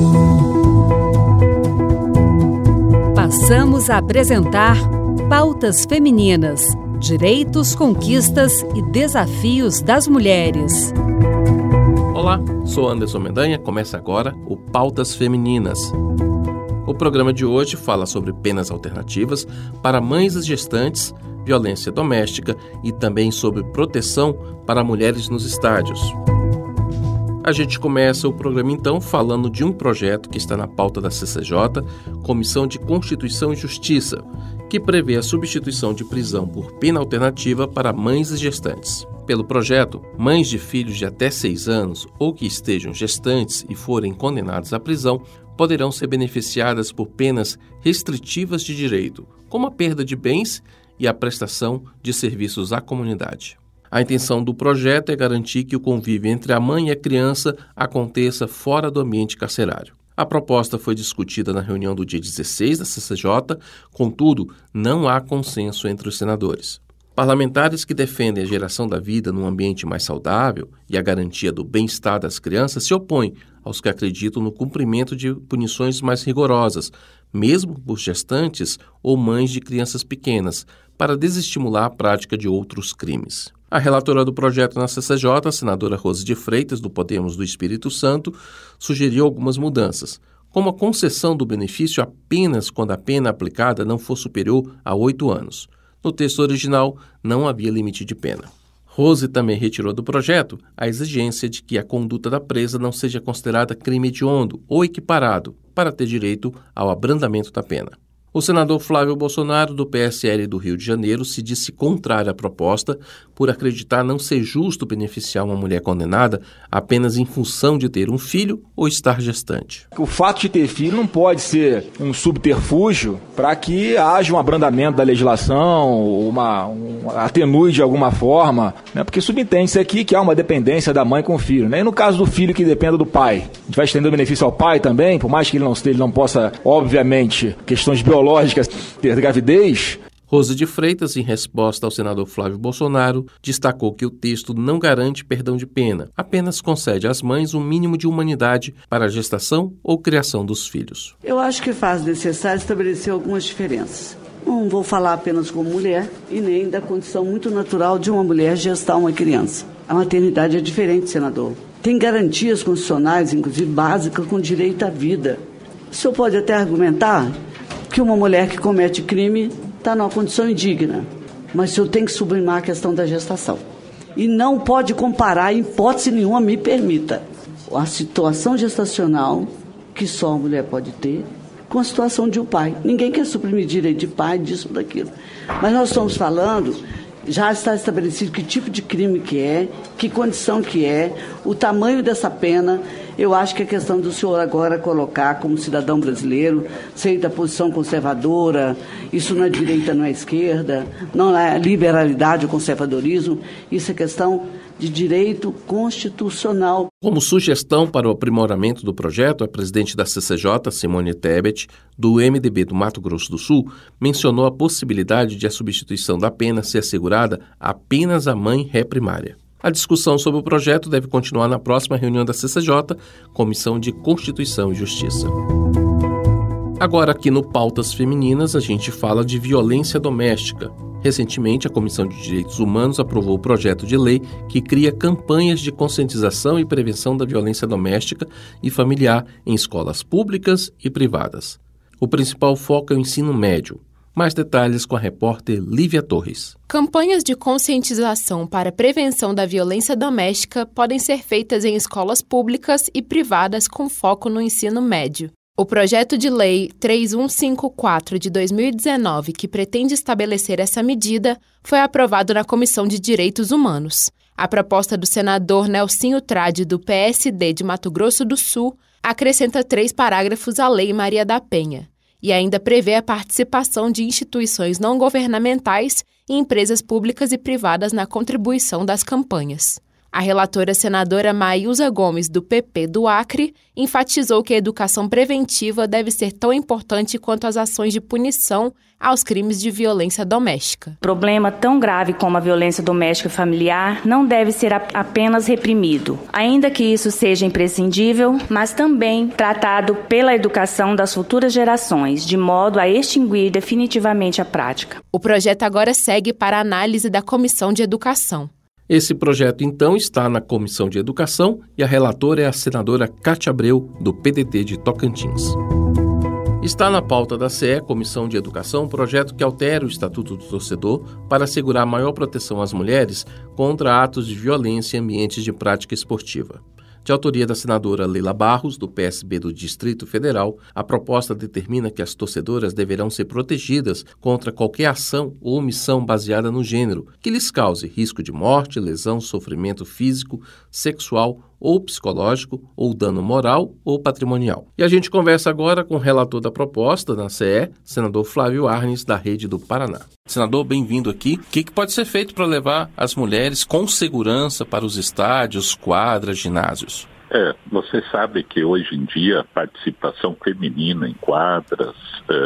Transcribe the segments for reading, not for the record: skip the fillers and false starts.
Passamos a apresentar Pautas Femininas: Direitos, Conquistas e Desafios das Mulheres. Olá, sou Anderson Mendanha, começa agora o Pautas Femininas. O programa de hoje fala sobre penas alternativas para mães e gestantes, violência doméstica e também sobre proteção para mulheres nos estádios. A gente começa o programa então falando de um projeto que está na pauta da CCJ, Comissão de Constituição e Justiça, que prevê a substituição de prisão por pena alternativa para mães e gestantes. Pelo projeto, mães de filhos de até 6 anos ou que estejam gestantes e forem condenadas à prisão poderão ser beneficiadas por penas restritivas de direito, como a perda de bens e a prestação de serviços à comunidade. A intenção do projeto é garantir que o convívio entre a mãe e a criança aconteça fora do ambiente carcerário. A proposta foi discutida na reunião do dia 16 da CCJ, contudo, não há consenso entre os senadores. Parlamentares que defendem a geração da vida num ambiente mais saudável e a garantia do bem-estar das crianças se opõem aos que acreditam no cumprimento de punições mais rigorosas, mesmo por gestantes ou mães de crianças pequenas, para desestimular a prática de outros crimes. A relatora do projeto na CCJ, a senadora Rose de Freitas, do Podemos do Espírito Santo, sugeriu algumas mudanças, como a concessão do benefício apenas quando a pena aplicada não for superior a 8 anos. No texto original, não havia limite de pena. Rose também retirou do projeto a exigência de que a conduta da presa não seja considerada crime hediondo ou equiparado para ter direito ao abrandamento da pena. O senador Flávio Bolsonaro, do PSL do Rio de Janeiro, se disse contrário à proposta por acreditar não ser justo beneficiar uma mulher condenada apenas em função de ter um filho ou estar gestante. O fato de ter filho não pode ser um subterfúgio para que haja um abrandamento da legislação, um atenue de alguma forma, né? Porque subentende-se aqui que há uma dependência da mãe com o filho, né? E no caso do filho que dependa do pai, a gente vai estender o benefício ao pai também, por mais que ele não possa, obviamente, questões biológicas, ter gravidez. Rose de Freitas, em resposta ao senador Flávio Bolsonaro, destacou que o texto não garante perdão de pena, apenas concede às mães um mínimo de humanidade para a gestação ou criação dos filhos. Eu acho que faz necessário estabelecer algumas diferenças. Não vou falar apenas como mulher e nem da condição muito natural de uma mulher gestar uma criança. A maternidade é diferente, senador. Tem garantias constitucionais, inclusive básicas, com direito à vida. O senhor pode até argumentar que uma mulher que comete crime está numa condição indigna, mas o senhor tem que sublimar a questão da gestação. E não pode comparar, em hipótese nenhuma, me permita, a situação gestacional que só a mulher pode ter com a situação de um pai. Ninguém quer suprimir direito de pai, disso ou daquilo. Mas nós estamos falando, já está estabelecido que tipo de crime que é, que condição que é, o tamanho dessa pena. Eu acho que a questão do senhor agora colocar como cidadão brasileiro, sair da posição conservadora, isso não é direita, não é esquerda, não é liberalidade ou conservadorismo, isso é questão de direito constitucional. Como sugestão para o aprimoramento do projeto, a presidente da CCJ, Simone Tebet, do MDB do Mato Grosso do Sul, mencionou a possibilidade de a substituição da pena ser assegurada apenas à mãe ré primária. A discussão sobre o projeto deve continuar na próxima reunião da CCJ, Comissão de Constituição e Justiça. Agora, aqui no Pautas Femininas, a gente fala de violência doméstica. Recentemente, a Comissão de Direitos Humanos aprovou o projeto de lei que cria campanhas de conscientização e prevenção da violência doméstica e familiar em escolas públicas e privadas. O principal foco é o ensino médio. Mais detalhes com a repórter Lívia Torres. Campanhas de conscientização para a prevenção da violência doméstica podem ser feitas em escolas públicas e privadas com foco no ensino médio. O projeto de lei 3154 de 2019, que pretende estabelecer essa medida, foi aprovado na Comissão de Direitos Humanos. A proposta do senador Nelsinho Trade, do PSD de Mato Grosso do Sul, acrescenta 3 parágrafos à Lei Maria da Penha e ainda prevê a participação de instituições não governamentais e empresas públicas e privadas na contribuição das campanhas. A relatora senadora Maílza Gomes, do PP do Acre, enfatizou que a educação preventiva deve ser tão importante quanto as ações de punição aos crimes de violência doméstica. Problema tão grave como a violência doméstica e familiar não deve ser apenas reprimido, ainda que isso seja imprescindível, mas também tratado pela educação das futuras gerações, de modo a extinguir definitivamente a prática. O projeto agora segue para a análise da Comissão de Educação. Esse projeto, então, está na Comissão de Educação e a relatora é a senadora Cátia Abreu, do PDT de Tocantins. Está na pauta da CE, Comissão de Educação, um projeto que altera o Estatuto do Torcedor para assegurar maior proteção às mulheres contra atos de violência em ambientes de prática esportiva. De autoria da senadora Leila Barros, do PSB do Distrito Federal, a proposta determina que as torcedoras deverão ser protegidas contra qualquer ação ou omissão baseada no gênero que lhes cause risco de morte, lesão, sofrimento físico, sexual ou psicológico, ou dano moral ou patrimonial. E a gente conversa agora com o relator da proposta na CE, senador Flávio Arnes, da Rede do Paraná. Senador, bem-vindo aqui. O que pode ser feito para levar as mulheres com segurança para os estádios, quadras, ginásios? Você sabe que hoje em dia a participação feminina em quadras,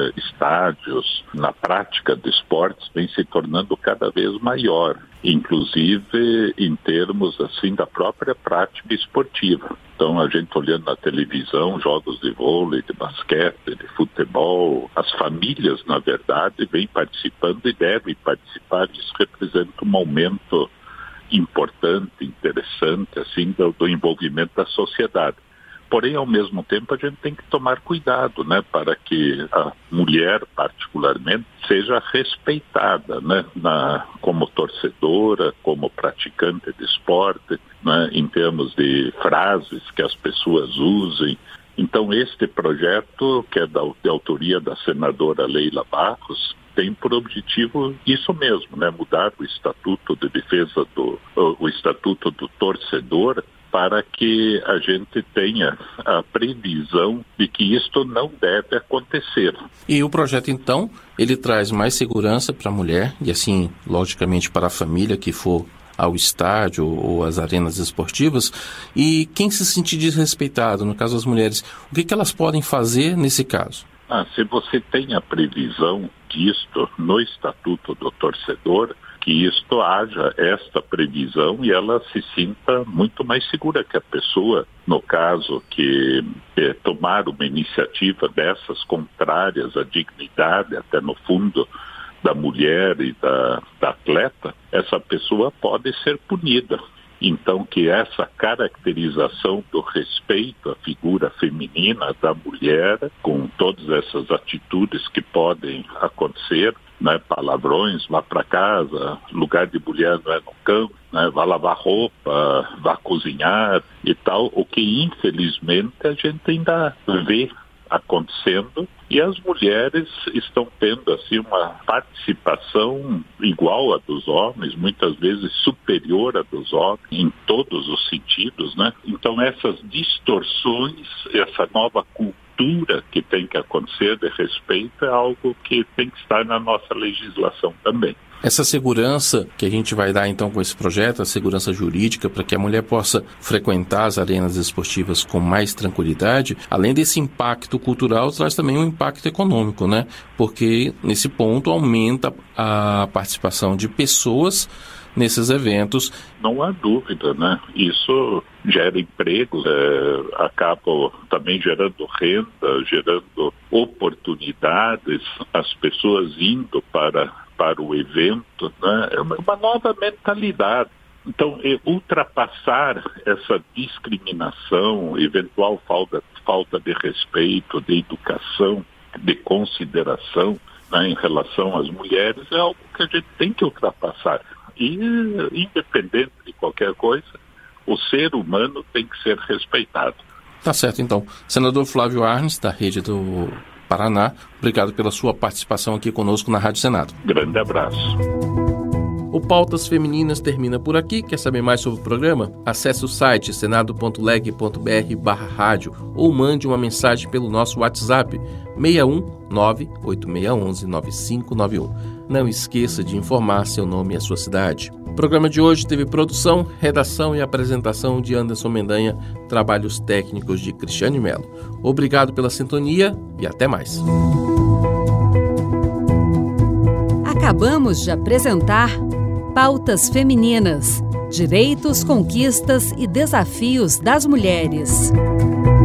estádios, na prática de esportes vem se tornando cada vez maior, inclusive em termos assim da própria prática esportiva. Então a gente olhando na televisão, jogos de vôlei, de basquete, de futebol, as famílias na verdade vêm participando e devem participar. Isso representa um aumento importante, interessante, assim, do envolvimento da sociedade. Porém, ao mesmo tempo, a gente tem que tomar cuidado, né, para que a mulher, particularmente, seja respeitada, né, como torcedora, como praticante de esporte, né, em termos de frases que as pessoas usem. Então, este projeto, que é de autoria da senadora Leila Barros, tem por objetivo isso mesmo, né? Mudar o Estatuto de Defesa o Estatuto do Torcedor para que a gente tenha a previsão de que isto não deve acontecer. E o projeto, então, ele traz mais segurança para a mulher e, assim, logicamente, para a família que for ao estádio ou às arenas esportivas. E quem se sentir desrespeitado, no caso as mulheres, o que elas podem fazer nesse caso? Se você tem a previsão disto no Estatuto do Torcedor, que isto haja esta previsão e ela se sinta muito mais segura, que a pessoa, no caso que tomar uma iniciativa dessas contrárias à dignidade, até no fundo, da mulher e da atleta, essa pessoa pode ser punida. Então, que essa caracterização do respeito à figura feminina da mulher, com todas essas atitudes que podem acontecer, né, palavrões, vá para casa, lugar de mulher não é no campo, né, vá lavar roupa, vá cozinhar e tal, o que infelizmente a gente ainda vê acontecendo, e as mulheres estão tendo assim uma participação igual à dos homens, muitas vezes superior à dos homens em todos os sentidos, né? Então essas distorções, essa nova cultura que tem que acontecer de respeito é algo que tem que estar na nossa legislação também. Essa segurança que a gente vai dar então com esse projeto, a segurança jurídica, para que a mulher possa frequentar as arenas esportivas com mais tranquilidade, além desse impacto cultural, traz também um impacto econômico, né? Porque nesse ponto aumenta a participação de pessoas nesses eventos. Não há dúvida, né? Isso gera empregos, acaba também gerando renda, gerando oportunidades, as pessoas indo para o evento, né? É uma nova mentalidade. Então, ultrapassar essa discriminação, eventual falta de respeito, de educação, de consideração, né, em relação às mulheres, é algo que a gente tem que ultrapassar. E, independente de qualquer coisa, o ser humano tem que ser respeitado. Tá certo, então. Senador Flávio Arnes, da Rede do Paraná, obrigado pela sua participação aqui conosco na Rádio Senado. Grande abraço. O Pautas Femininas termina por aqui. Quer saber mais sobre o programa? Acesse o site senado.leg.br/rádio ou mande uma mensagem pelo nosso WhatsApp 61986119591. Não esqueça de informar seu nome e a sua cidade. O programa de hoje teve produção, redação e apresentação de Anderson Mendanha, trabalhos técnicos de Cristiane Mello. Obrigado pela sintonia e até mais. Acabamos de apresentar Pautas Femininas, Direitos, Conquistas e Desafios das Mulheres.